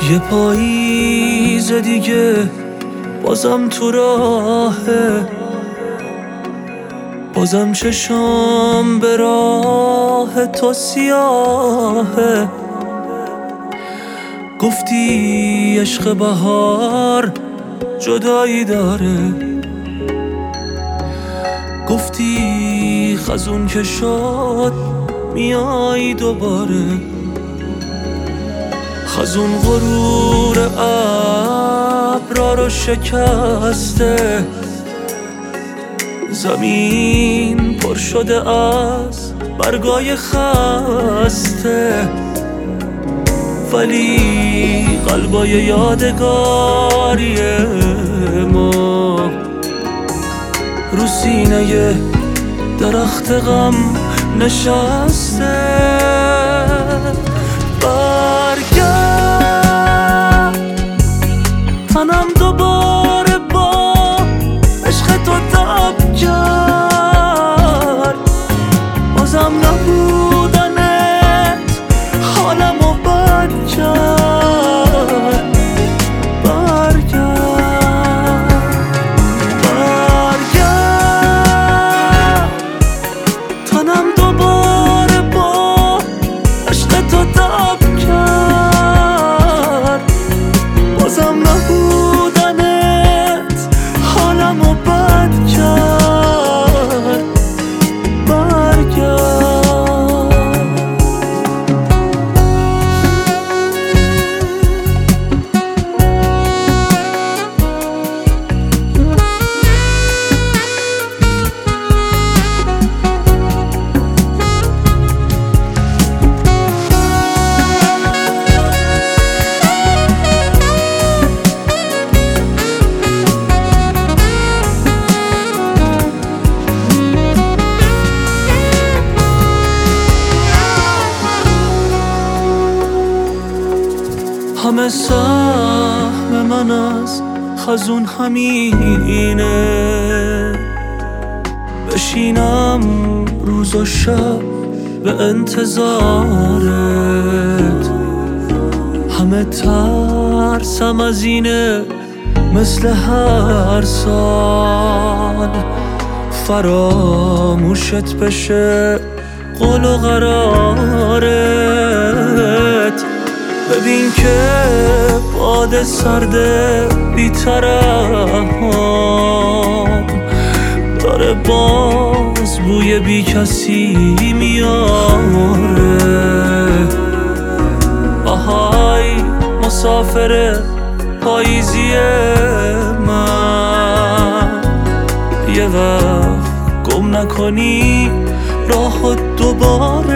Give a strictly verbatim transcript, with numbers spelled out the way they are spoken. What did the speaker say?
یه پاییز دیگه بازم تو راهه، بازم چشام به راه تو سیاهه. گفتی عشق بهار جدایی داره، گفتی خزون که شد میای دوباره. خزون غرور ابرا رو شکسته، زمین پر شده از برگای خسته، ولی قلبای یادگاری ما رو سینه درخت غم نشسته. برگرد تنم دوباره با عشق تو تب کرد، بازم نبودنت حالمو بد کرد. برگرد برگرد تنم دوباره با عشق تو تب کرد، بازم نبودنت حالمو بد کرد. برگرد همه سهم من از خزون همینه، بشینم روز و شب به انتظارت. همه ترسم از اینه مثل هر سال فراموشت بشه قول و قرارت. ببین که باد سرده بی‌طرفم داره باز بوی بی کسی میاره. آهای مسافر پاییزی من، یه وقت گم نکنی راهت دوباره.